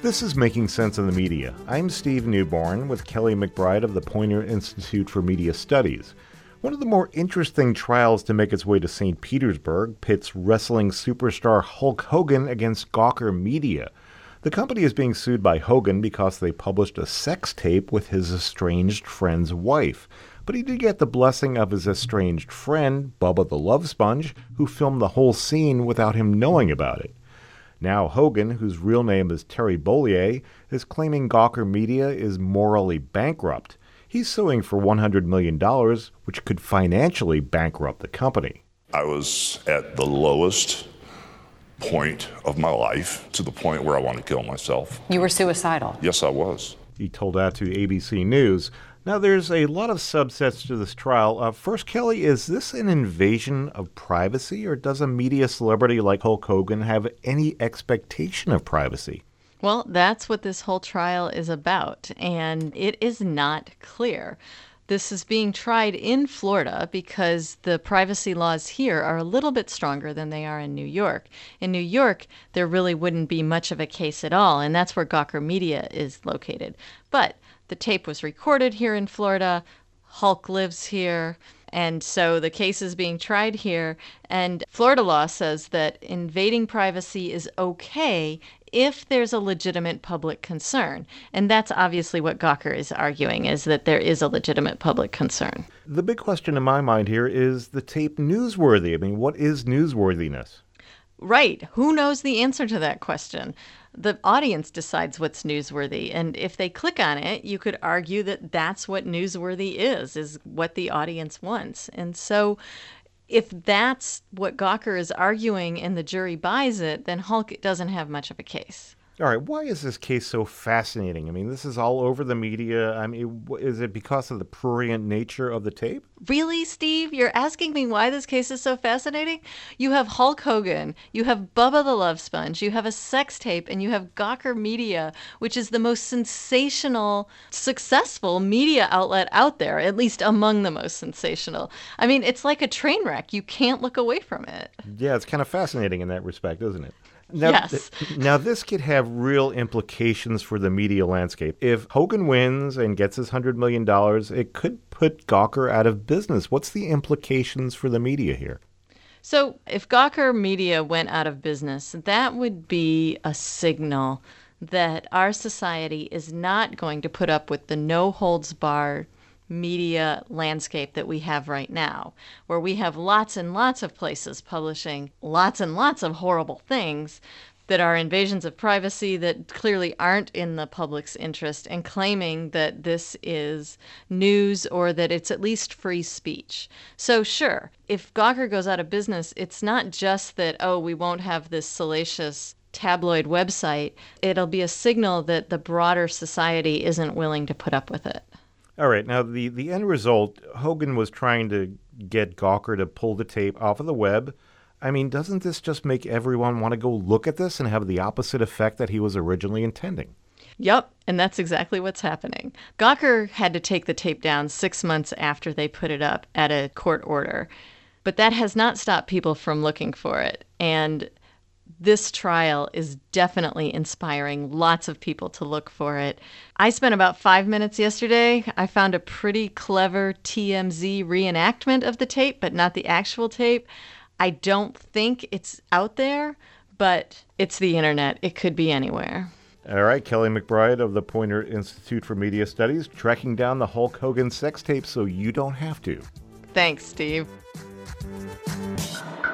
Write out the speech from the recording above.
This is Making Sense of the Media. I'm Steve Newborn with Kelly McBride of the Poynter Institute for Media Studies. One of the more interesting trials to make its way to St. Petersburg pits wrestling superstar Hulk Hogan against Gawker Media. The company is being sued by Hogan because they published a sex tape with his estranged friend's wife. But he did get the blessing of his estranged friend, Bubba the Love Sponge, who filmed the whole scene without him knowing about it. Now Hogan, whose real name is Terry Bollea, is claiming Gawker Media is morally bankrupt. He's suing for $100 million, which could financially bankrupt the company. I was at the lowest point of my life, to the point where I wanted to kill myself. You were suicidal? Yes, I was. He told that to ABC News. Now, there's a lot of subsets to this trial. First, Kelly, is this an invasion of privacy, or does a media celebrity like Hulk Hogan have any expectation of privacy? Well, that's what this whole trial is about, and it is not clear. This is being tried in Florida because the privacy laws here are a little bit stronger than they are in New York. In New York, there really wouldn't be much of a case at all, and that's where Gawker Media is located. But the tape was recorded here in Florida. Hulk lives here. And so the case is being tried here. And Florida law says that invading privacy is okay if there's a legitimate public concern. And that's obviously what Gawker is arguing, is that there is a legitimate public concern. The big question in my mind here is the tape newsworthy? I mean, what is newsworthiness? Right. Who knows the answer to that question? The audience decides what's newsworthy. And if they click on it, you could argue that that's what newsworthy is what the audience wants. And so if that's what Gawker is arguing and the jury buys it, then Hulk doesn't have much of a case. All right, why is this case so fascinating? I mean, this is all over the media. I mean, is it because of the prurient nature of the tape? Really, Steve? You're asking me why this case is so fascinating? You have Hulk Hogan, you have Bubba the Love Sponge, you have a sex tape, and you have Gawker Media, which is the most sensational, successful media outlet out there, at least among the most sensational. I mean, it's like a train wreck. You can't look away from it. Yeah, it's kind of fascinating in that respect, isn't it? Now, yes. Now, this could have real implications for the media landscape. If Hogan wins and gets his $100 million, it could put Gawker out of business. What's the implications for the media here? So if Gawker Media went out of business, that would be a signal that our society is not going to put up with the no-holds-barred media landscape that we have right now, where we have lots and lots of places publishing lots and lots of horrible things that are invasions of privacy that clearly aren't in the public's interest, and claiming that this is news or that it's at least free speech. So sure, if Gawker goes out of business, it's not just that, oh, we won't have this salacious tabloid website. It'll be a signal that the broader society isn't willing to put up with it. All right. Now, the end result, Hogan was trying to get Gawker to pull the tape off of the web. I mean, doesn't this just make everyone want to go look at this and have the opposite effect that he was originally intending? Yep, and that's exactly what's happening. Gawker had to take the tape down 6 months after they put it up at a court order. But that has not stopped people from looking for it. And this trial is definitely inspiring lots of people to look for it. I spent about 5 minutes yesterday. I found a pretty clever TMZ reenactment of the tape, but not the actual tape. I don't think it's out there, but it's the internet. It could be anywhere. All right, Kelly McBride of the Poynter Institute for Media Studies, tracking down the Hulk Hogan sex tape so you don't have to. Thanks, Steve.